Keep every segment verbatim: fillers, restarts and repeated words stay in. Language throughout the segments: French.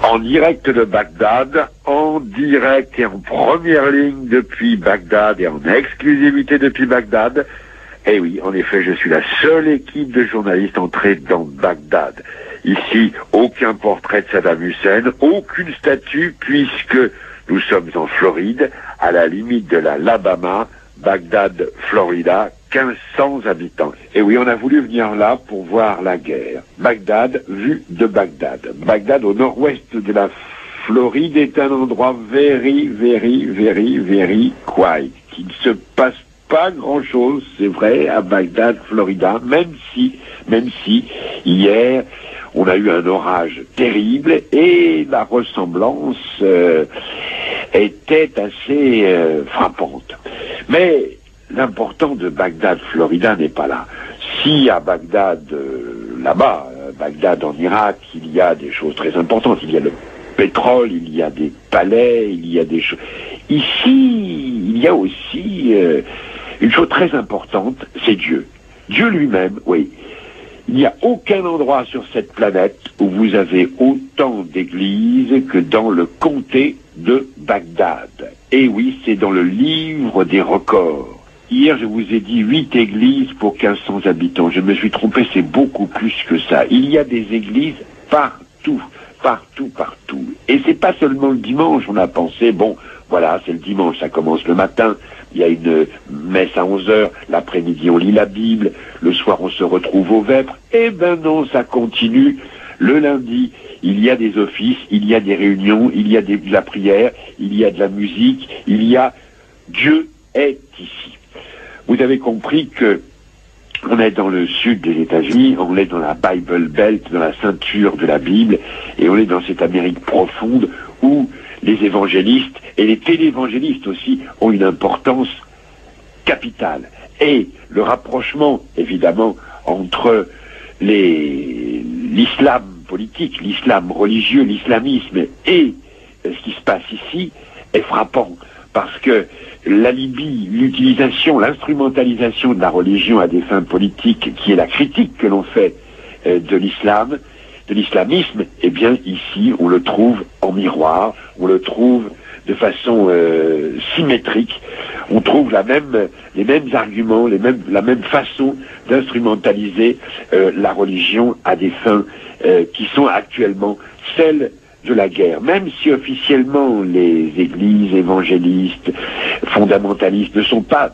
En direct de Bagdad, en direct et en première ligne depuis Bagdad et en exclusivité depuis Bagdad. Eh oui, en effet, je suis la seule équipe de journalistes entrée dans Bagdad. Ici, aucun portrait de Saddam Hussein, aucune statue, puisque nous sommes en Floride, à la limite de l'Alabama, Bagdad, Florida, quinze cents habitants. Et oui, on a voulu venir là pour voir la guerre. Bagdad, vue de Bagdad. Bagdad, au nord-ouest de la Floride, est un endroit very, very, very, very quiet. Il ne se passe pas grand-chose, c'est vrai, à Bagdad, Florida, même si, même si, hier, on a eu un orage terrible et la ressemblance euh, était assez euh, frappante. Mais l'important de Bagdad, Florida n'est pas là. Si à Bagdad, euh, là-bas, euh, Bagdad en Irak, il y a des choses très importantes, il y a le pétrole, il y a des palais, il y a des choses... Ici, il y a aussi euh, une chose très importante, c'est Dieu. Dieu lui-même, oui. Il n'y a aucun endroit sur cette planète où vous avez autant d'églises que dans le comté de Bagdad. Et oui, c'est dans le livre des records. Hier, je vous ai dit huit églises pour quinze cents habitants. Je me suis trompé, c'est beaucoup plus que ça. Il y a des églises partout, partout, partout. Et c'est pas seulement le dimanche, on a pensé, bon, voilà, c'est le dimanche, ça commence le matin, il y a une messe à onze heures, l'après-midi on lit la Bible, le soir on se retrouve au Vêpres. Eh ben non, ça continue. Le lundi, il y a des offices, il y a des réunions, il y a des, de la prière, il y a de la musique, il y a... Dieu est ici. Vous avez compris que on est dans le sud des États-Unis, on est dans la Bible Belt, dans la ceinture de la Bible, et on est dans cette Amérique profonde où les évangélistes et les télévangélistes aussi ont une importance capitale. Et le rapprochement, évidemment, entre les, l'islam politique, l'islam religieux, l'islamisme et ce qui se passe ici est frappant. Parce que l'alibi, l'utilisation, l'instrumentalisation de la religion à des fins politiques, qui est la critique que l'on fait euh, de l'islam, de l'islamisme, eh bien ici on le trouve en miroir, on le trouve de façon euh, symétrique, on trouve la même, les mêmes arguments, les mêmes, la même façon d'instrumentaliser euh, la religion à des fins euh, qui sont actuellement celles de la guerre. Même si officiellement les églises évangélistes, fondamentalistes ne sont pas,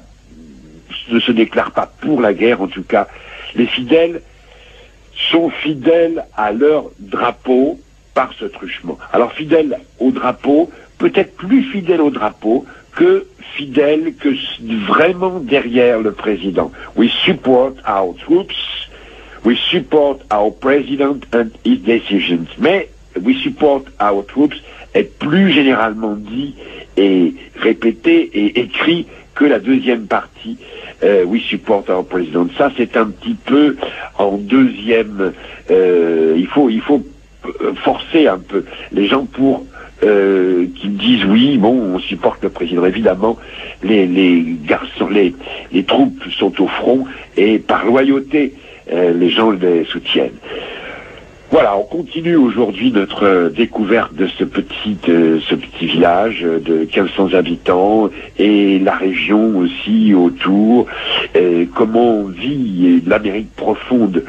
ne se déclarent pas pour la guerre, en tout cas, les fidèles sont fidèles à leur drapeau par ce truchement. Alors fidèles au drapeau, peut-être plus fidèles au drapeau que fidèles que vraiment derrière le président. We support our troops, we support our president and his decisions. Mais we support our troops est plus généralement dit et répété et écrit que la deuxième partie, euh, we support our president. Ça, c'est un petit peu en deuxième, euh, il faut, il faut forcer un peu les gens pour euh, qu'ils disent oui, bon, on supporte le président. Évidemment, les, les garçons, les, les troupes sont au front et par loyauté, euh, les gens les soutiennent. Voilà, on continue aujourd'hui notre euh, découverte de ce petit, euh, ce petit village de quinze cents habitants et la région aussi autour, euh, comment on vit l'Amérique profonde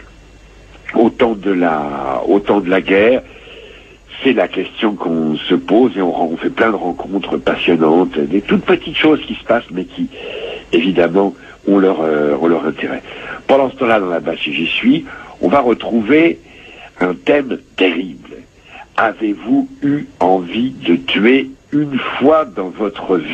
au temps de la, au temps de la guerre. C'est la question qu'on se pose et on, on fait plein de rencontres passionnantes, des toutes petites choses qui se passent mais qui, évidemment, ont leur, euh, ont leur intérêt. Pendant ce temps-là, dans la base si j'y suis, on va retrouver un thème terrible. Avez-vous eu envie de tuer une fois dans votre vie ?